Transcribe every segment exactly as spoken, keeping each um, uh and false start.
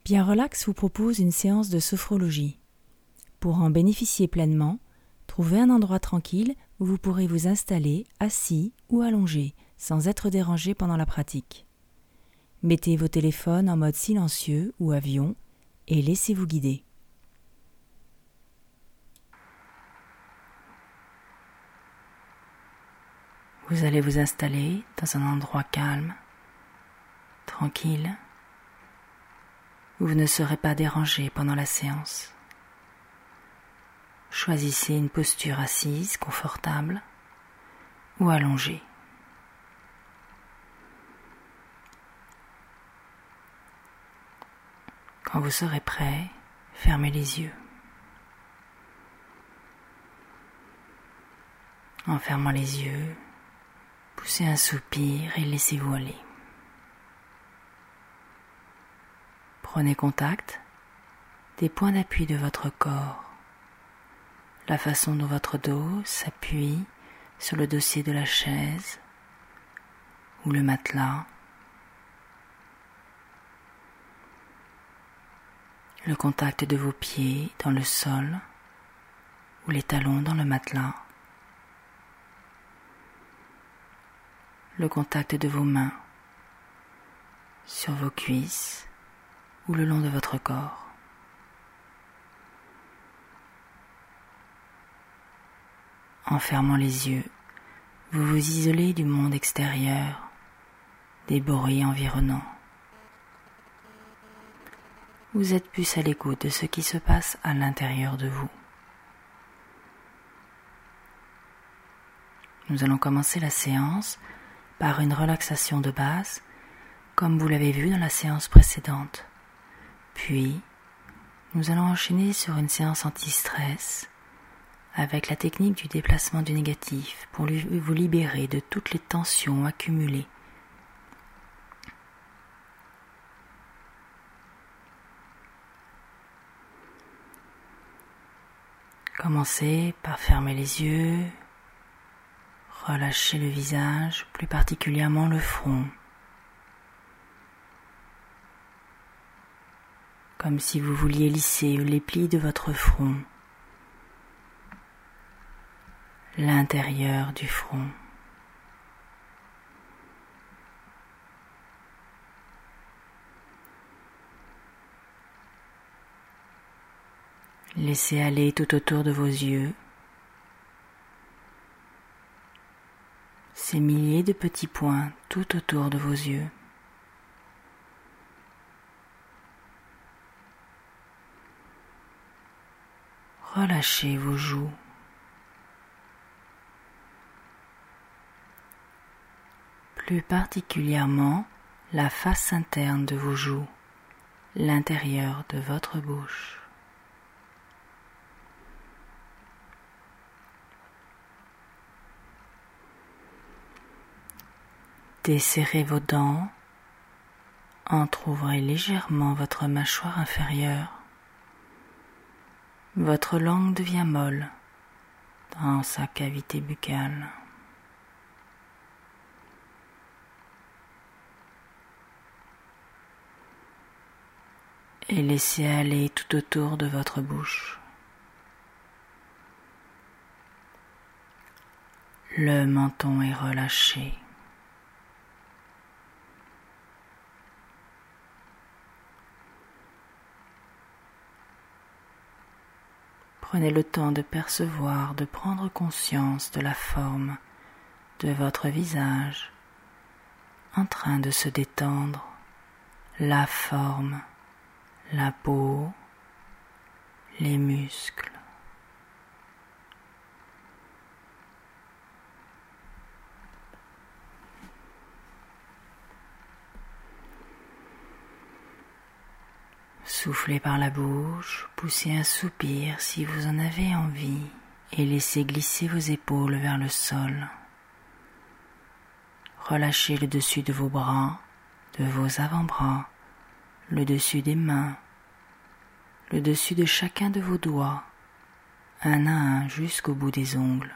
Bien Relax vous propose une séance de sophrologie. Pour en bénéficier pleinement, trouvez un endroit tranquille où vous pourrez vous installer assis ou allongé sans être dérangé pendant la pratique. Mettez vos téléphones en mode silencieux ou avion et laissez-vous guider. Vous allez vous installer dans un endroit calme, tranquille, où vous ne serez pas dérangé pendant la séance. Choisissez une posture assise, confortable ou allongée. Quand vous serez prêt, fermez les yeux. En fermant les yeux, poussez un soupir et laissez-vous aller. Prenez contact des points d'appui de votre corps, la façon dont votre dos s'appuie sur le dossier de la chaise ou le matelas, le contact de vos pieds dans le sol ou les talons dans le matelas, le contact de vos mains sur vos cuisses ou le long de votre corps. En fermant les yeux, vous vous isolez du monde extérieur, des bruits environnants. Vous êtes plus à l'écoute de ce qui se passe à l'intérieur de vous. Nous allons commencer la séance par une relaxation de base, comme vous l'avez vu dans la séance précédente. Puis, nous allons enchaîner sur une séance anti-stress avec la technique du déplacement du négatif pour vous libérer de toutes les tensions accumulées. Commencez par fermer les yeux, relâchez le visage, plus particulièrement le front, comme si vous vouliez lisser les plis de votre front, l'intérieur du front. Laissez aller tout autour de vos yeux ces milliers de petits points tout autour de vos yeux. Relâchez vos joues. Plus particulièrement la face interne de vos joues, l'intérieur de votre bouche. Desserrez vos dents, entr'ouvrez légèrement votre mâchoire inférieure. Votre langue devient molle dans sa cavité buccale. Et laissez aller tout autour de votre bouche. Le menton est relâché. Prenez le temps de percevoir, de prendre conscience de la forme de votre visage en train de se détendre, la forme, la peau, les muscles. Soufflez par la bouche, poussez un soupir si vous en avez envie et laissez glisser vos épaules vers le sol. Relâchez le dessus de vos bras, de vos avant-bras, le dessus des mains, le dessus de chacun de vos doigts, un à un jusqu'au bout des ongles.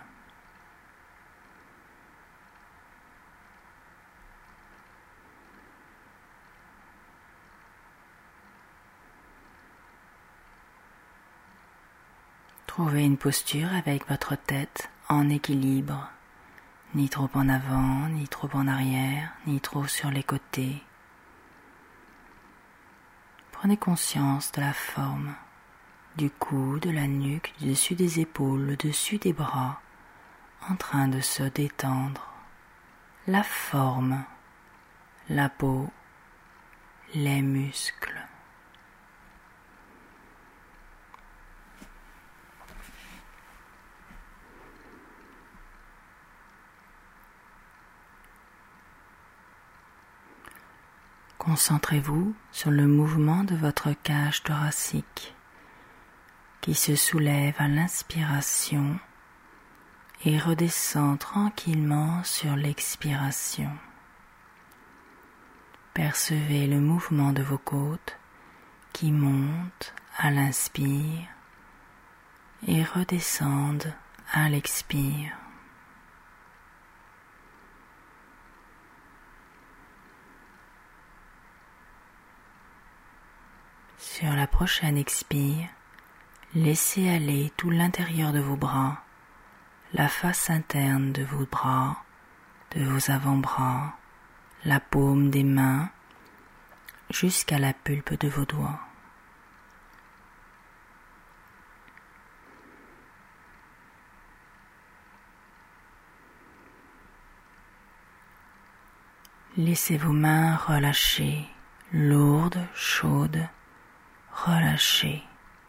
Trouvez une posture avec votre tête en équilibre, ni trop en avant, ni trop en arrière, ni trop sur les côtés. Prenez conscience de la forme du cou, de la nuque, du dessus des épaules, le dessus des bras, en train de se détendre. La forme, la peau, les muscles. Concentrez-vous sur le mouvement de votre cage thoracique qui se soulève à l'inspiration et redescend tranquillement sur l'expiration. Percevez le mouvement de vos côtes qui montent à l'inspire et redescendent à l'expire. Sur la prochaine expire, laissez aller tout l'intérieur de vos bras, la face interne de vos bras, de vos avant-bras, la paume des mains, jusqu'à la pulpe de vos doigts. Laissez vos mains relâcher, lourdes, chaudes, relâchées.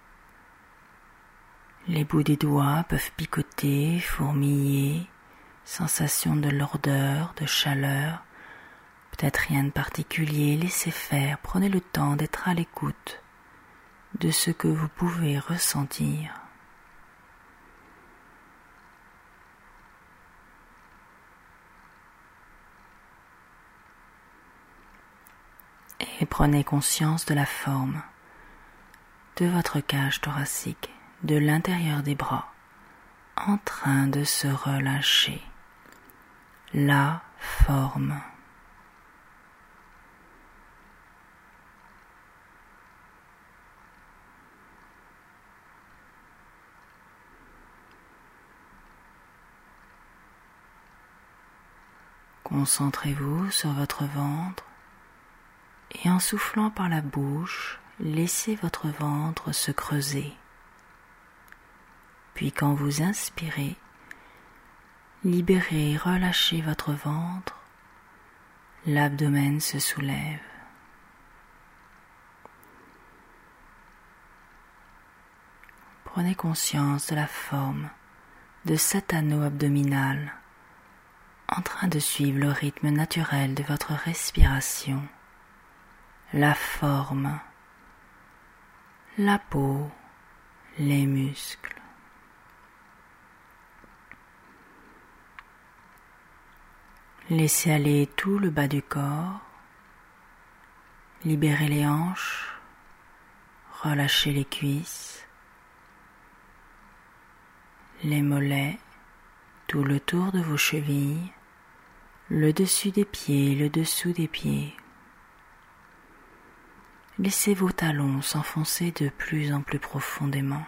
Les bouts des doigts peuvent picoter, fourmiller, sensation de lourdeur, de chaleur, peut-être rien de particulier, laissez faire, prenez le temps d'être à l'écoute de ce que vous pouvez ressentir. Et prenez conscience de la forme de votre cage thoracique, de l'intérieur des bras, en train de se relâcher. La forme. Concentrez-vous sur votre ventre et en soufflant par la bouche, laissez votre ventre se creuser. Puis quand vous inspirez, libérez et relâchez votre ventre, l'abdomen se soulève. Prenez conscience de la forme de cet anneau abdominal en train de suivre le rythme naturel de votre respiration. La forme, la peau, les muscles. Laissez aller tout le bas du corps, libérez les hanches, relâchez les cuisses, les mollets, tout le tour de vos chevilles, le dessus des pieds, le dessous des pieds. Laissez vos talons s'enfoncer de plus en plus profondément.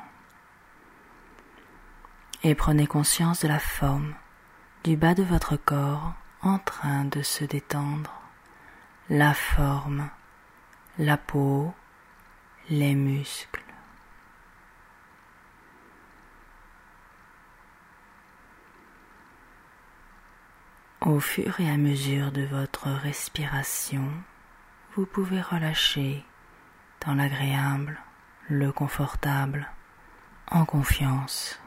Et prenez conscience de la forme du bas de votre corps en train de se détendre. La forme, la peau, les muscles. Au fur et à mesure de votre respiration, vous pouvez relâcher dans l'agréable, le confortable, en confiance.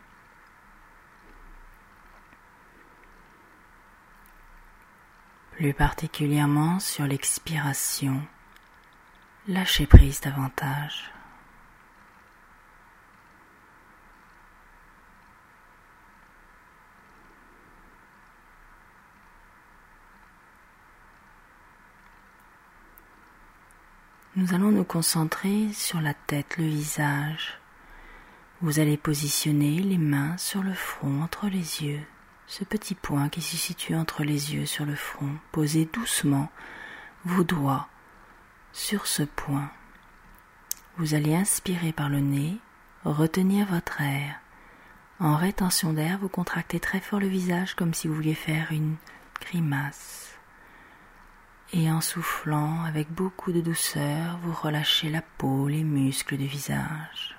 Plus particulièrement sur l'expiration, lâchez prise davantage. Nous allons nous concentrer sur la tête, le visage. Vous allez positionner les mains sur le front, entre les yeux. Ce petit point qui se situe entre les yeux sur le front. Posez doucement vos doigts sur ce point. Vous allez inspirer par le nez, retenir votre air. En rétention d'air, vous contractez très fort le visage comme si vous vouliez faire une grimace. Et en soufflant avec beaucoup de douceur, vous relâchez la peau, les muscles du visage.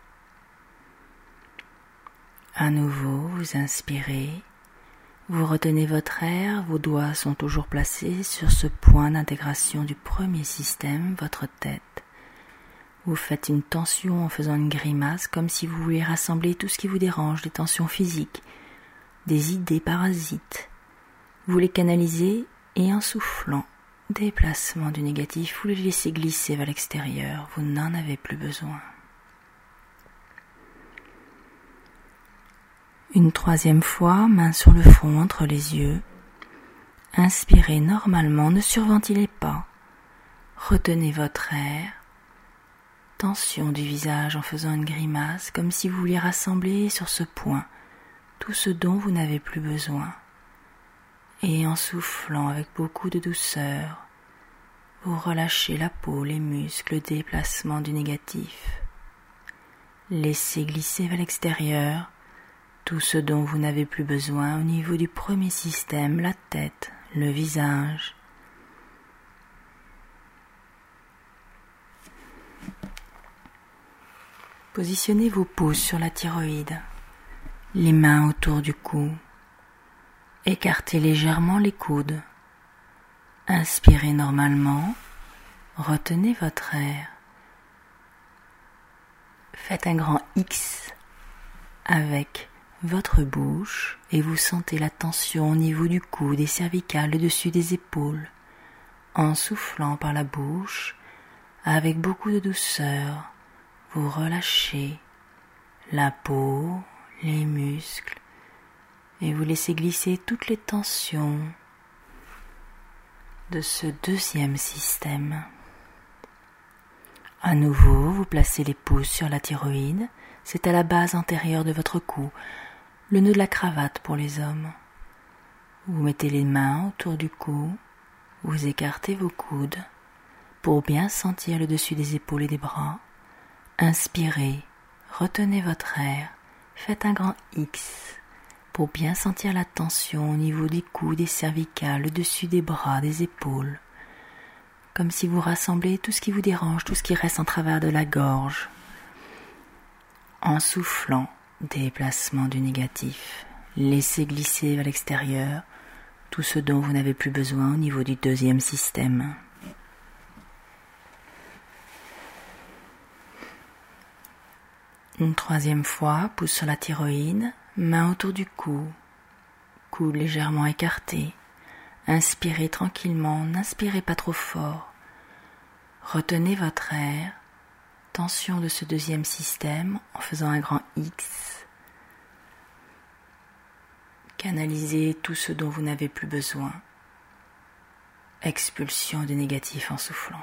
À nouveau, vous inspirez. Vous retenez votre air, vos doigts sont toujours placés sur ce point d'intégration du premier système, votre tête. Vous faites une tension en faisant une grimace, comme si vous vouliez rassembler tout ce qui vous dérange, des tensions physiques, des idées parasites. Vous les canalisez et en soufflant, déplacement du négatif, vous les laissez glisser vers l'extérieur, vous n'en avez plus besoin. Une troisième fois, main sur le front entre les yeux. Inspirez normalement, ne surventilez pas. Retenez votre air. Tension du visage en faisant une grimace, comme si vous vouliez rassembler sur ce point tout ce dont vous n'avez plus besoin. Et en soufflant avec beaucoup de douceur, vous relâchez la peau, les muscles, le déplacement du négatif. Laissez glisser vers l'extérieur tout ce dont vous n'avez plus besoin au niveau du premier système, la tête, le visage. Positionnez vos pouces sur la thyroïde, les mains autour du cou. Écartez légèrement les coudes. Inspirez normalement, retenez votre air. Faites un grand X avec votre bouche et vous sentez la tension au niveau du cou, des cervicales, le dessus des épaules. En soufflant par la bouche, avec beaucoup de douceur, vous relâchez la peau, les muscles et vous laissez glisser toutes les tensions de ce deuxième système. À nouveau, vous placez les pouces sur la thyroïde, c'est à la base antérieure de votre cou, le nœud de la cravate pour les hommes. Vous mettez les mains autour du cou, vous écartez vos coudes pour bien sentir le dessus des épaules et des bras. Inspirez, retenez votre air, faites un grand X pour bien sentir la tension au niveau des coudes, des cervicales, le dessus des bras, des épaules, comme si vous rassemblez tout ce qui vous dérange, tout ce qui reste en travers de la gorge. En soufflant, déplacement du négatif, laissez glisser vers l'extérieur tout ce dont vous n'avez plus besoin au niveau du deuxième système. Une troisième fois, pouce sur la thyroïde, main autour du cou, coude légèrement écarté. Inspirez tranquillement, n'inspirez pas trop fort. Retenez votre air, tension de ce deuxième système en faisant un grand X. Canalisez tout ce dont vous n'avez plus besoin. Expulsion du négatif en soufflant.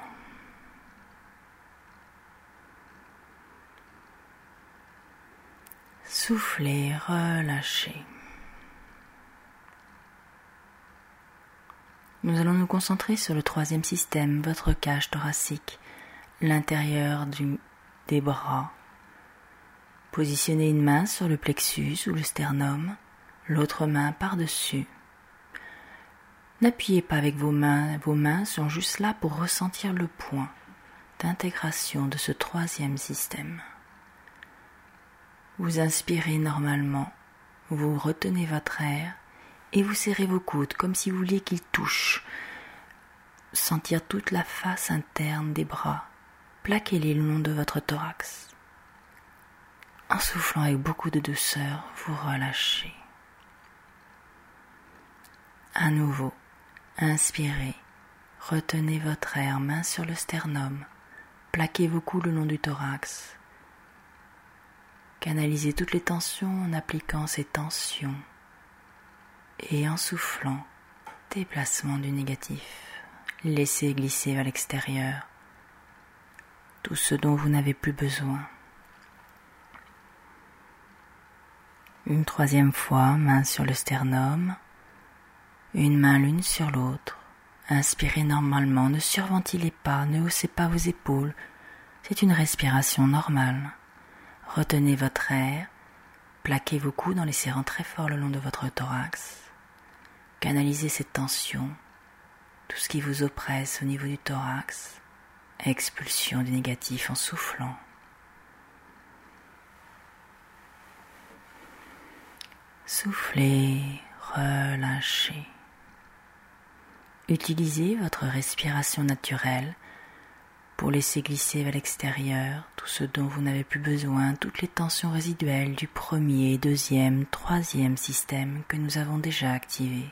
Soufflez, relâchez. Nous allons nous concentrer sur le troisième système, votre cage thoracique, l'intérieur du, des bras. Positionnez une main sur le plexus ou le sternum, l'autre main par-dessus. N'appuyez pas avec vos mains, vos mains sont juste là pour ressentir le point d'intégration de ce troisième système. Vous inspirez normalement, vous retenez votre air et vous serrez vos coudes comme si vous vouliez qu'ils touchent. Sentir toute la face interne des bras, plaquez-les le long de votre thorax. En soufflant avec beaucoup de douceur, vous relâchez. À nouveau, inspirez, retenez votre air, main sur le sternum, plaquez vos coudes le long du thorax. Canalisez toutes les tensions en appliquant ces tensions et en soufflant, déplacement du négatif. Laissez glisser vers l'extérieur tout ce dont vous n'avez plus besoin. Une troisième fois, main sur le sternum, une main l'une sur l'autre. Inspirez normalement, ne surventilez pas, ne haussez pas vos épaules. C'est une respiration normale. Retenez votre air, plaquez vos coudes en les serrant très fort le long de votre thorax. Canalisez cette tension, tout ce qui vous oppresse au niveau du thorax. Expulsion du négatif en soufflant. Soufflez, relâchez. Utilisez votre respiration naturelle pour laisser glisser vers l'extérieur tout ce dont vous n'avez plus besoin, toutes les tensions résiduelles du premier, deuxième, troisième système que nous avons déjà activés.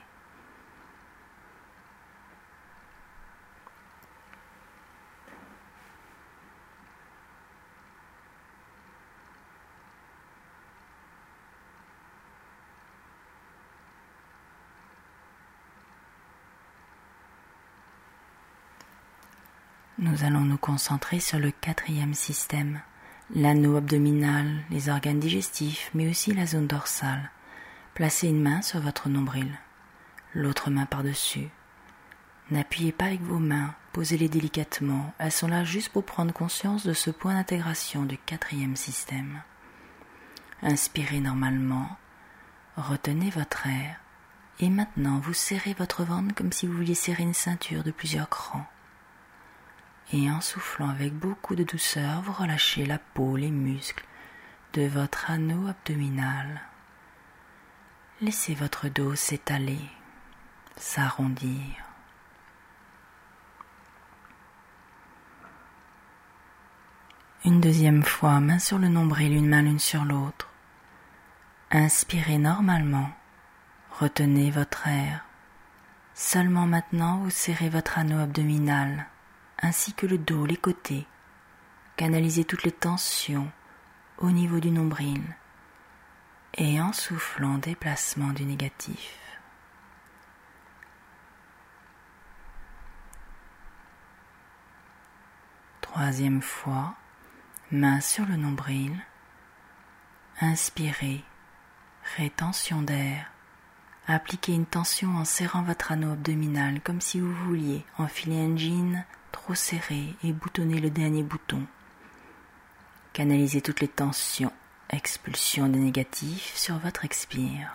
Nous allons nous concentrer sur le quatrième système, l'anneau abdominal, les organes digestifs, mais aussi la zone dorsale. Placez une main sur votre nombril, l'autre main par-dessus. N'appuyez pas avec vos mains, posez-les délicatement. Elles sont là juste pour prendre conscience de ce point d'intégration du quatrième système. Inspirez normalement, retenez votre air, et maintenant vous serrez votre ventre comme si vous vouliez serrer une ceinture de plusieurs crans. Et en soufflant avec beaucoup de douceur, vous relâchez la peau, les muscles de votre anneau abdominal. Laissez votre dos s'étaler, s'arrondir. Une deuxième fois, main sur le nombril, une main l'une sur l'autre. Inspirez normalement, retenez votre air. Seulement maintenant, vous serrez votre anneau abdominal, ainsi que le dos, les côtés. Canalisez toutes les tensions au niveau du nombril et en soufflant, déplacement du négatif. Troisième fois, main sur le nombril. Inspirez, rétention d'air. Appliquez une tension en serrant votre anneau abdominal comme si vous vouliez enfiler un jean trop serré et boutonner le dernier bouton. Canalisez toutes les tensions, expulsion des négatifs sur votre expire.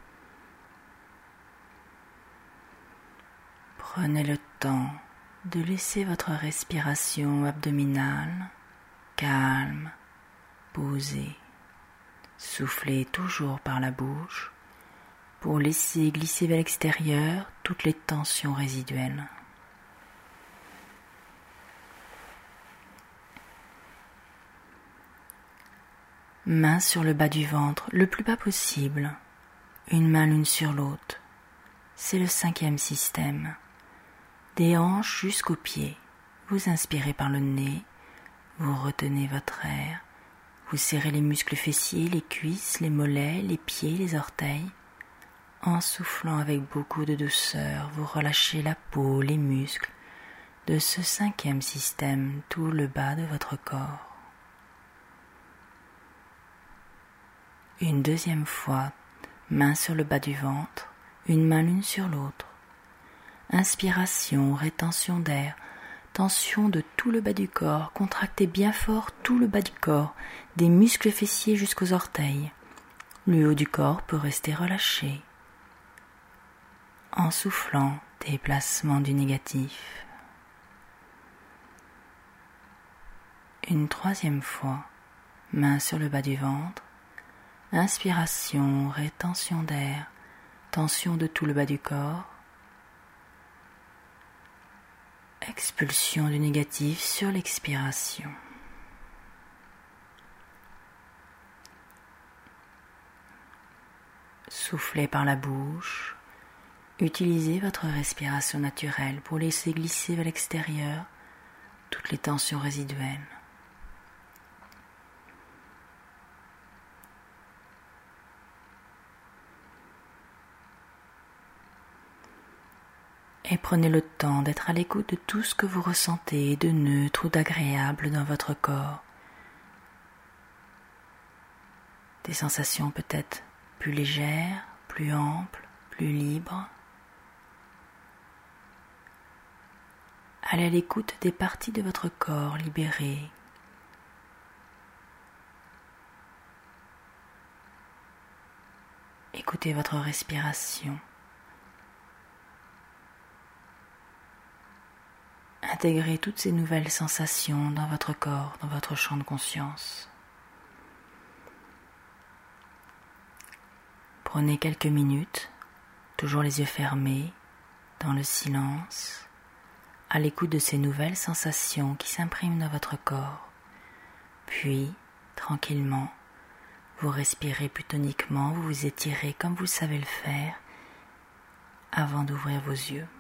Prenez le temps de laisser votre respiration abdominale calme, posée. Soufflez toujours par la bouche pour laisser glisser vers l'extérieur toutes les tensions résiduelles. Main sur le bas du ventre, le plus bas possible, une main l'une sur l'autre. C'est le cinquième système. Des hanches jusqu'aux pieds. Vous inspirez par le nez, vous retenez votre air, vous serrez les muscles fessiers, les cuisses, les mollets, les pieds, les orteils. En soufflant avec beaucoup de douceur, vous relâchez la peau, les muscles de ce cinquième système, tout le bas de votre corps. Une deuxième fois, main sur le bas du ventre, une main l'une sur l'autre. Inspiration, rétention d'air, tension de tout le bas du corps, contractez bien fort tout le bas du corps, des muscles fessiers jusqu'aux orteils. Le haut du corps peut rester relâché. En soufflant, déplacement du négatif. Une troisième fois, main sur le bas du ventre. Inspiration, rétention d'air, tension de tout le bas du corps. Expulsion du négatif sur l'expiration. Soufflez par la bouche. Utilisez votre respiration naturelle pour laisser glisser vers l'extérieur toutes les tensions résiduelles. Et prenez le temps d'être à l'écoute de tout ce que vous ressentez de neutre ou d'agréable dans votre corps. Des sensations peut-être plus légères, plus amples, plus libres. Allez à l'écoute des parties de votre corps libérées. Écoutez votre respiration. Intégrez toutes ces nouvelles sensations dans votre corps, dans votre champ de conscience. Prenez quelques minutes, toujours les yeux fermés, dans le silence, à l'écoute de ces nouvelles sensations qui s'impriment dans votre corps. Puis, tranquillement, vous respirez plus toniquement, vous vous étirez comme vous savez le faire avant d'ouvrir vos yeux.